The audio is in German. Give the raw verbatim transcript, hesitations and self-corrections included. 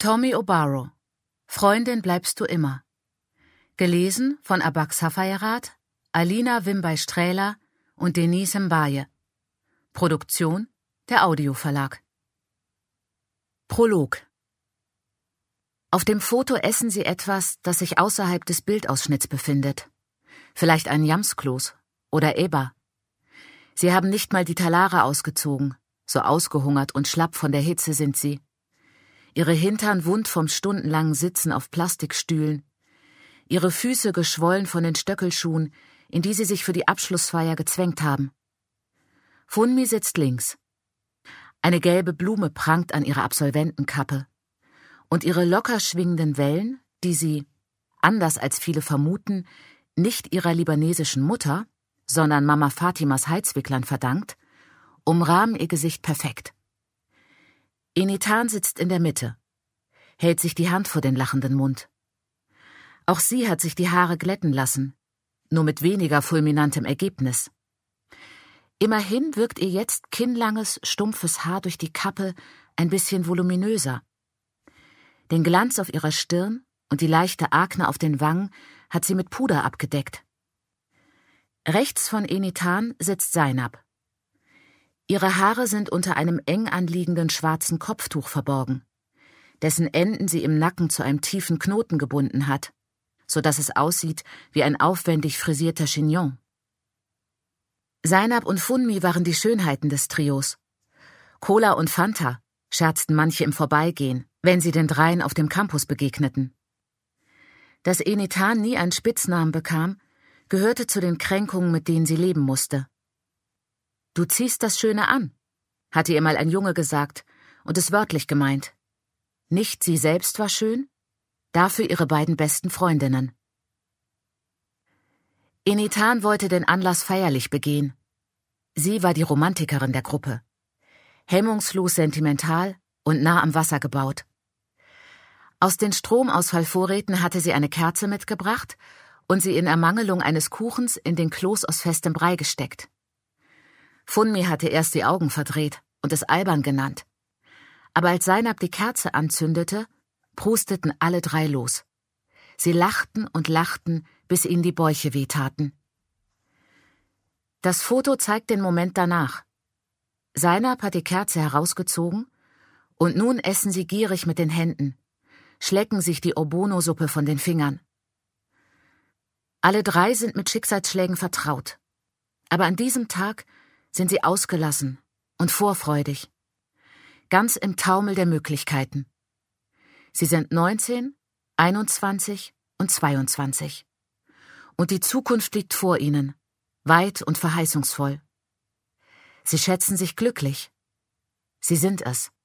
Tommy O'Barrow. Freundin bleibst du immer. Gelesen von Abak Safayrat, Alina Wimbay-Strähler und Denise Mbaye. Produktion der Audioverlag. Prolog. Auf dem Foto essen sie etwas, das sich außerhalb des Bildausschnitts befindet. Vielleicht ein Jamskloß oder Eba. Sie haben nicht mal die Talare ausgezogen, so ausgehungert und schlapp von der Hitze sind sie. Ihre Hintern wund vom stundenlangen Sitzen auf Plastikstühlen, ihre Füße geschwollen von den Stöckelschuhen, in die sie sich für die Abschlussfeier gezwängt haben. Funmi sitzt links. Eine gelbe Blume prangt an ihrer Absolventenkappe. Und ihre locker schwingenden Wellen, die sie, anders als viele vermuten, nicht ihrer libanesischen Mutter, sondern Mama Fatimas Heizwicklern verdankt, umrahmen ihr Gesicht perfekt. Enitan sitzt in der Mitte, hält sich die Hand vor den lachenden Mund. Auch sie hat sich die Haare glätten lassen, nur mit weniger fulminantem Ergebnis. Immerhin wirkt ihr jetzt kinnlanges, stumpfes Haar durch die Kappe ein bisschen voluminöser. Den Glanz auf ihrer Stirn und die leichte Akne auf den Wangen hat sie mit Puder abgedeckt. Rechts von Enitan sitzt Zainab. Ihre Haare sind unter einem eng anliegenden schwarzen Kopftuch verborgen, dessen Enden sie im Nacken zu einem tiefen Knoten gebunden hat, so dass es aussieht wie ein aufwendig frisierter Chignon. Zainab und Funmi waren die Schönheiten des Trios. Cola und Fanta, scherzten manche im Vorbeigehen, wenn sie den dreien auf dem Campus begegneten. Dass Enitan nie einen Spitznamen bekam, gehörte zu den Kränkungen, mit denen sie leben musste. »Du ziehst das Schöne an«, hatte ihr mal ein Junge gesagt und es wörtlich gemeint. Nicht sie selbst war schön, dafür ihre beiden besten Freundinnen. Enitan wollte den Anlass feierlich begehen. Sie war die Romantikerin der Gruppe. Hemmungslos sentimental und nah am Wasser gebaut. Aus den Stromausfallvorräten hatte sie eine Kerze mitgebracht und sie in Ermangelung eines Kuchens in den Kloß aus festem Brei gesteckt. Funmi hatte erst die Augen verdreht und es albern genannt. Aber als Zainab die Kerze anzündete, prusteten alle drei los. Sie lachten und lachten, bis ihnen die Bäuche wehtaten. Das Foto zeigt den Moment danach. Zainab hat die Kerze herausgezogen und nun essen sie gierig mit den Händen, schlecken sich die Obono-Suppe von den Fingern. Alle drei sind mit Schicksalsschlägen vertraut. Aber an diesem Tag sind sie ausgelassen und vorfreudig, ganz im Taumel der Möglichkeiten. Sie sind neunzehn, einundzwanzig und zweiundzwanzig. Und die Zukunft liegt vor ihnen, weit und verheißungsvoll. Sie schätzen sich glücklich. Sie sind es.